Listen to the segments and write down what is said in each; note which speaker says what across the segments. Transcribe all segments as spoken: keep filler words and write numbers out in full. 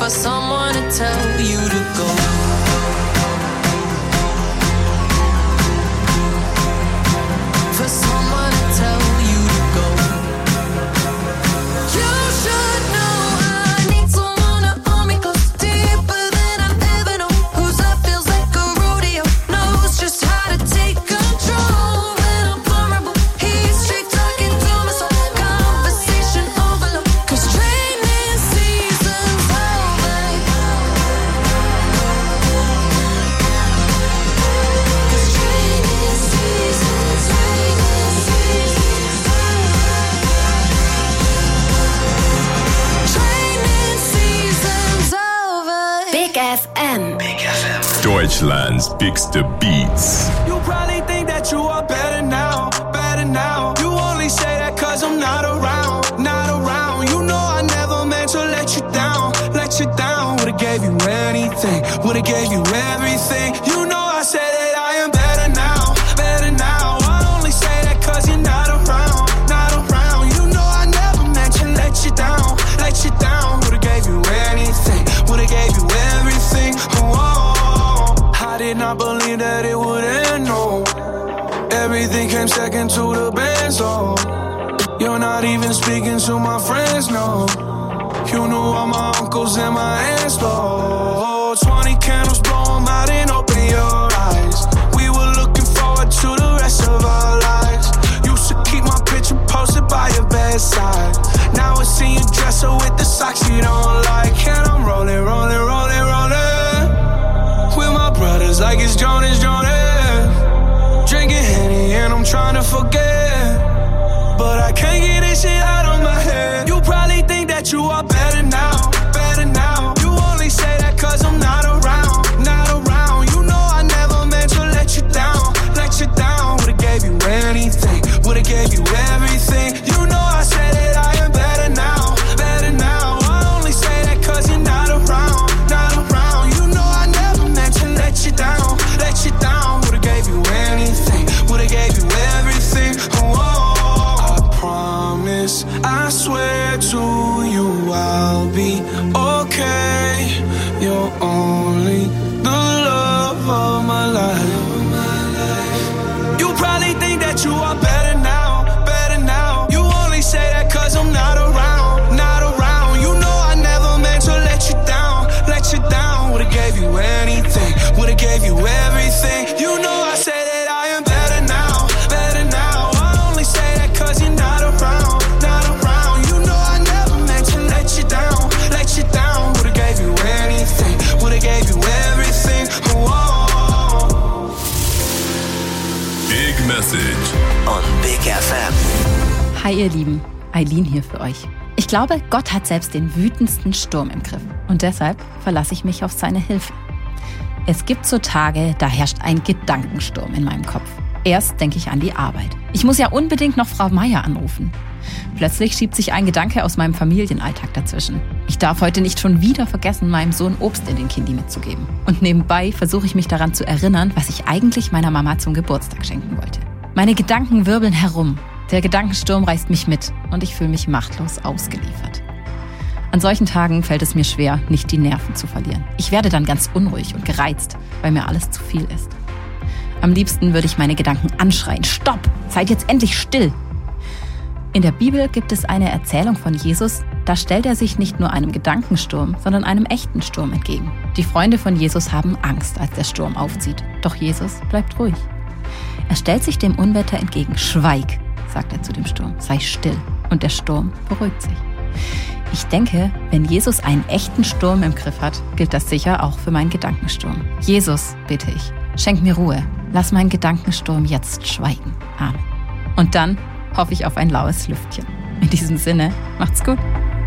Speaker 1: for someone to tell you to go. For someone to tell you to go. You should know I need someone to hold me close, deeper than I've ever known. Whose love feels like a rodeo, knows just how to take control. When I'm vulnerable, he's straight talking to my soul. Conversation overload, 'cause training season's over. 'Cause training season's, training season's Training season's over.
Speaker 2: Big F M.
Speaker 3: Big F M.
Speaker 4: Deutschlands bigste Beats.
Speaker 5: You probably think that you are better now, better now. You only say that 'cause I'm not around, not around. You know I never meant to let you down, let you down. Would've gave you anything, would've gave you everything. You know I said that I am better now, better now. I only say that 'cause you're not around, not around. You know I never meant to let you down, let you down. Would've gave you anything, would've gave you everything. Oh, I did not believe that it would end, no. Everything came second to the best, oh. You're not even speaking to my friends, no. You knew all my uncles and my aunts, oh. Twenty candles, blow 'em out and open your eyes. We were looking forward to the rest of our lives. Used to keep my picture posted by your bedside. Now I see you dresser with the socks you don't like. And I'm rolling, rolling, rolling, rolling with my brothers like it's Jonas, Jonas. Drinking Henny and I'm trying to forget, but I can't get this shit out of my head. You probably think that you are better now, better now. You only say that 'cause I'm not around, not around. You know I never meant to let you down, let you down. Would've gave you anything, would've gave you everything. You know I said that I am better now, better now. I only say that 'cause you're not around, not around. You know I never meant to let you down, let you down. Would've gave you anything, would've gave you everything. Oh, I promise, I swear to you I'll be okay. You're only the love of my life. You probably think that you are better now, better now. You only say that 'cause I'm not around, not around. You know I never meant to let you down, let you down. Would've gave you anything, would've gave you everything. You know I say that I am better now, better now. I only say that 'cause you're not around, not around. You know I never meant to let you down, let you down. Would've gave you anything, would've gave you everything. Oh.
Speaker 4: Big Message
Speaker 3: On Big F M.
Speaker 6: Hi ihr Lieben, Eileen hier für euch. Ich glaube, Gott hat selbst den wütendsten Sturm im Griff und deshalb verlasse ich mich auf seine Hilfe. Es gibt so Tage, da herrscht ein Gedankensturm in meinem Kopf. Erst denke ich an die Arbeit. Ich muss ja unbedingt noch Frau Meier anrufen. Plötzlich schiebt sich ein Gedanke aus meinem Familienalltag dazwischen. Ich darf heute nicht schon wieder vergessen, meinem Sohn Obst in den Kindi mitzugeben. Und nebenbei versuche ich mich daran zu erinnern, was ich eigentlich meiner Mama zum Geburtstag schenken wollte. Meine Gedanken wirbeln herum. Der Gedankensturm reißt mich mit und ich fühle mich machtlos ausgeliefert. An solchen Tagen fällt es mir schwer, nicht die Nerven zu verlieren. Ich werde dann ganz unruhig und gereizt, weil mir alles zu viel ist. Am liebsten würde ich meine Gedanken anschreien. Stopp! Seid jetzt endlich still! In der Bibel gibt es eine Erzählung von Jesus, da stellt er sich nicht nur einem Gedankensturm, sondern einem echten Sturm entgegen. Die Freunde von Jesus haben Angst, als der Sturm aufzieht. Doch Jesus bleibt ruhig. Er stellt sich dem Unwetter entgegen. Schweig, sagt er zu dem Sturm. Sei still. Und der Sturm beruhigt sich. Ich denke, wenn Jesus einen echten Sturm im Griff hat, gilt das sicher auch für meinen Gedankensturm. Jesus, bitte ich, schenk mir Ruhe. Lass meinen Gedankensturm jetzt schweigen. Amen. Und dann hoffe ich auf ein laues Lüftchen. In diesem Sinne, macht's gut.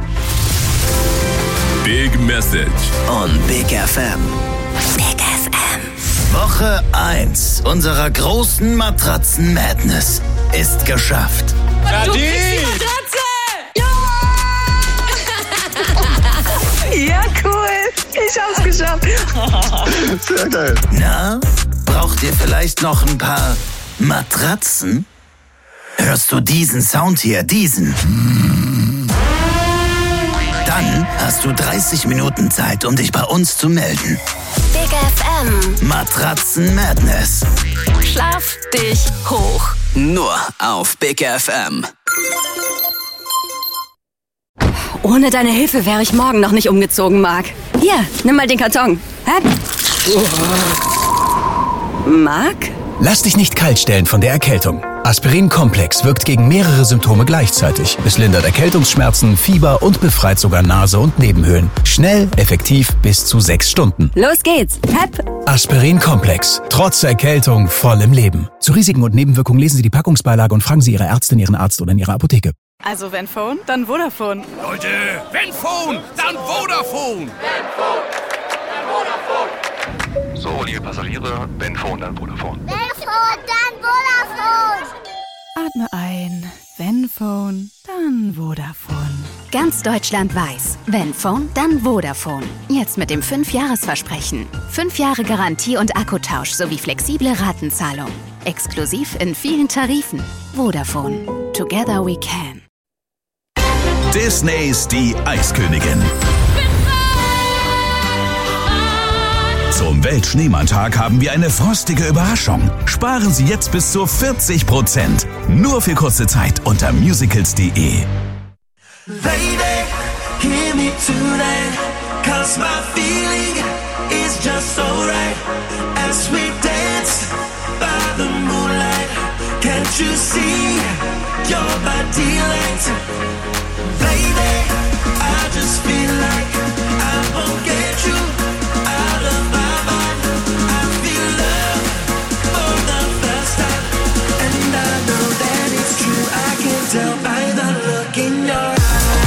Speaker 4: Big Message
Speaker 3: On Big F M.
Speaker 2: Big F M.
Speaker 3: Woche eins unserer großen Matratzen-Madness ist geschafft.
Speaker 5: Nadine!
Speaker 7: Ja, cool. Ich hab's geschafft.
Speaker 5: Sehr geil.
Speaker 3: Na, braucht ihr vielleicht noch ein paar Matratzen? Hörst du diesen Sound hier, diesen? Dann hast du dreißig Minuten Zeit, um dich bei uns zu melden.
Speaker 2: Big F M.
Speaker 3: Matratzen Madness.
Speaker 2: Schlaf dich hoch.
Speaker 3: Nur auf Big F M.
Speaker 8: Ohne deine Hilfe wäre ich morgen noch nicht umgezogen, Marc. Hier, nimm mal den Karton. Hä? Marc?
Speaker 9: Lass dich nicht kalt stellen von der Erkältung. Aspirin Komplex wirkt gegen mehrere Symptome gleichzeitig. Es lindert Erkältungsschmerzen, Fieber und befreit sogar Nase und Nebenhöhlen. Schnell, effektiv, bis zu sechs Stunden.
Speaker 8: Los geht's. Hep.
Speaker 9: Aspirin Komplex. Trotz Erkältung voll im Leben. Zu Risiken und Nebenwirkungen lesen Sie die Packungsbeilage und fragen Sie Ihre Ärztin, Ihren Arzt oder in Ihrer Apotheke.
Speaker 10: Also wenn Phone, dann Vodafone.
Speaker 11: Leute, wenn Phone, dann Vodafone. Wenn Phone, dann Vodafone.
Speaker 12: So, liebe Passagiere, wenn Phone, dann Vodafone.
Speaker 13: Wenn Phone, dann Vodafone.
Speaker 10: Atme ein. Wenn Phone, dann Vodafone.
Speaker 2: Ganz Deutschland weiß, wenn Phone, dann Vodafone. Jetzt mit dem fünf Jahres Versprechen. fünf Jahre Garantie und Akkutausch sowie flexible Ratenzahlung. Exklusiv in vielen Tarifen. Vodafone. Together we can.
Speaker 14: Disneys Die Eiskönigin. Zum Weltschneemanntag haben wir eine frostige Überraschung. Sparen Sie jetzt bis zu vierzig Prozent. Nur für kurze Zeit unter musicals punkt de.
Speaker 5: Baby, hear me tonight, 'cause my feeling is just so right. As we dance by the moonlight, can't you see your body light? Baby, I just feel like I won't get you out of my mind. I feel love for the first time, and I know that it's true. I can tell by the look in your eyes.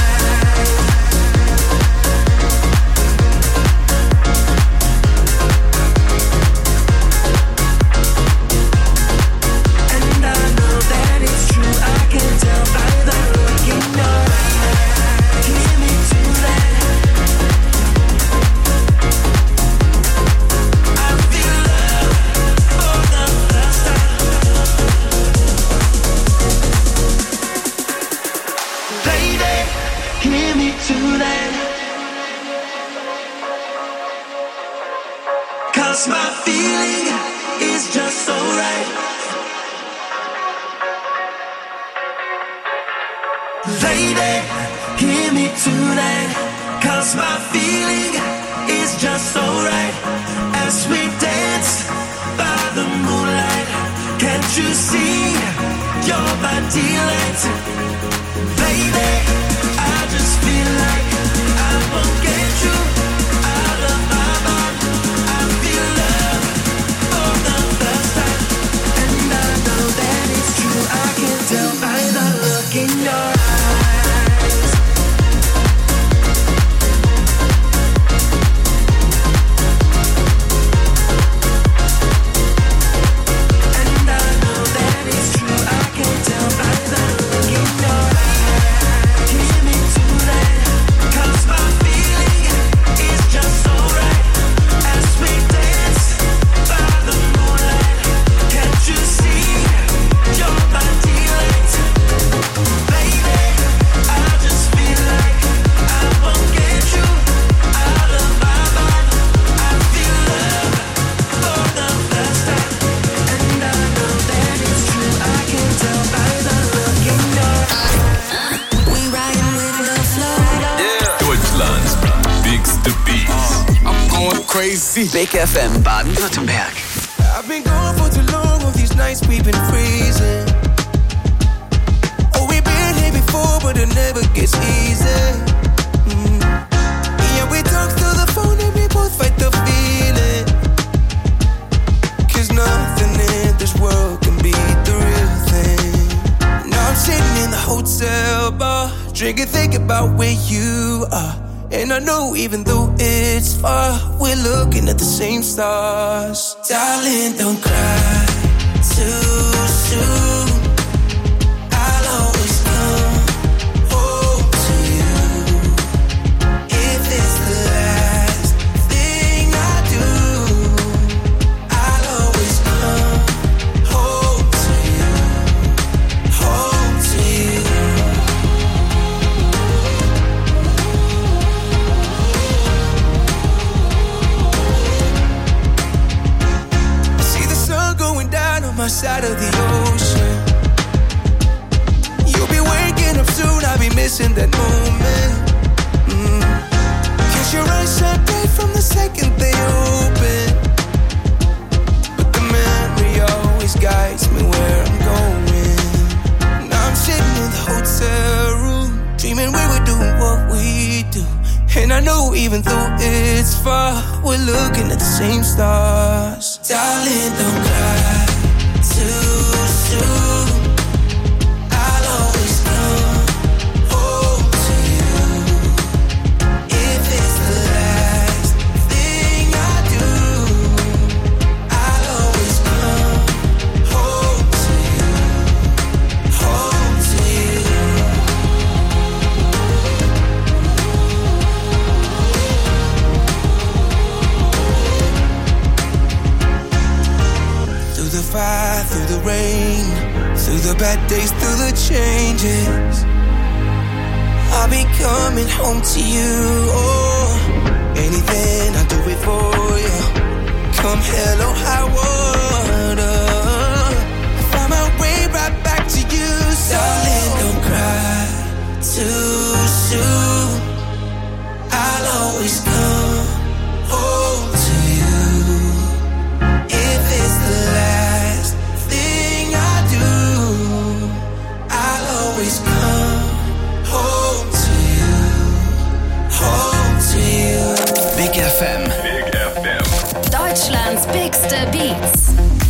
Speaker 3: Big F M Baden-Württemberg.
Speaker 5: I've been gone for too long, of these nights we've been freezing. Oh, we've been here before, but it never gets easy. Mm. Yeah, we talk through the phone and we both fight the feeling. 'Cause nothing in this world can beat the real thing. Now I'm sitting in the hotel bar, drinking, thinking about where you are. And I know even though it's far, we're looking at the same stars. Darling, don't cry too soon. I'll always come home to you. If it's the last thing I do, I'll always come home to you. Home to you. my side of the ocean. You'll be waking up soon, I'll be missing that moment. Mm. Cause your eyes shine bright from the second they open. But the memory always guides me where I'm going. Now I'm sitting in the hotel room, dreaming we were doing what we do. And I know even though it's far, we're looking at the same stars. Darling, don't cry too soon. I'll always come home to you. If it's the last thing I do, I'll always come home to you. Home to you. Through the fire, through the rain, through the bad days, through the changes, I'll be coming home to you. Oh, anything I'll do it for you. Come hell or high water, I find my way right back to you. So darling, don't cry too soon. I'll always come home to you. If it's the last thing I do, I'll always come home to you. Home to you.
Speaker 3: Big F M.
Speaker 4: Big F M.
Speaker 2: Deutschlands bigste Beats.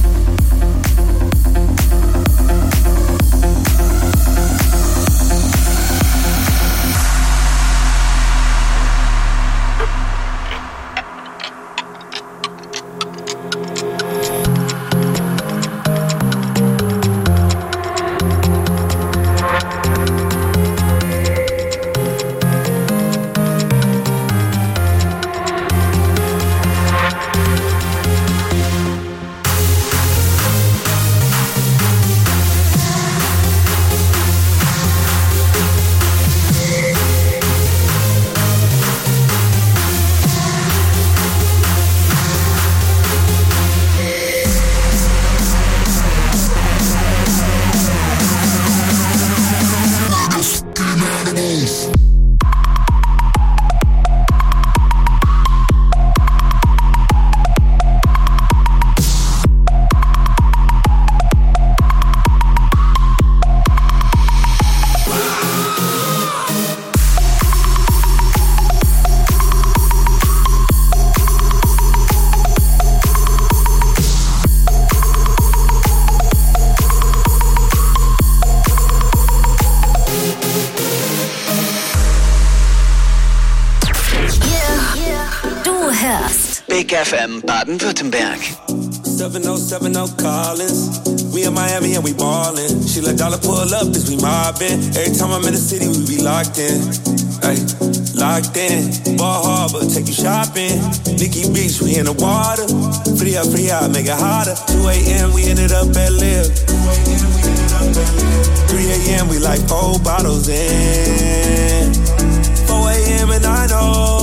Speaker 3: Big F M Baden-Württemberg.
Speaker 5: seven oh seven oh Collins. We in Miami and we ballin'. She let dollar pull up as we mobbin'. Every time I'm in the city, we be locked in. Ay, locked in. Ball Harbor, take you shopping. Nikki Beach, we in the water. Free up, free out, make it hotter. two a.m. we ended up at Live. three a.m. we like four bottles in. four a.m. and I know